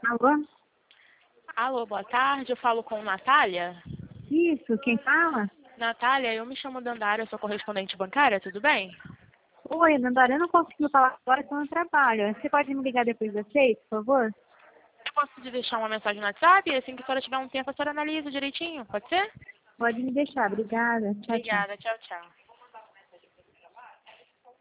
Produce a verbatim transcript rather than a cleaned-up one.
Alô? Alô, boa tarde. Eu falo com Natália. Isso, quem fala? Natália, eu me chamo Dandara, eu sou correspondente bancária, tudo bem? Oi, Dandara, eu não consigo falar agora, estou no trabalho. Você pode me ligar depois das seis, por favor? Eu posso te deixar uma mensagem no WhatsApp e assim que a senhora tiver um tempo, a senhora analisa direitinho, pode ser? Pode me deixar, obrigada. Tchau, tchau. Obrigada, tchau, tchau.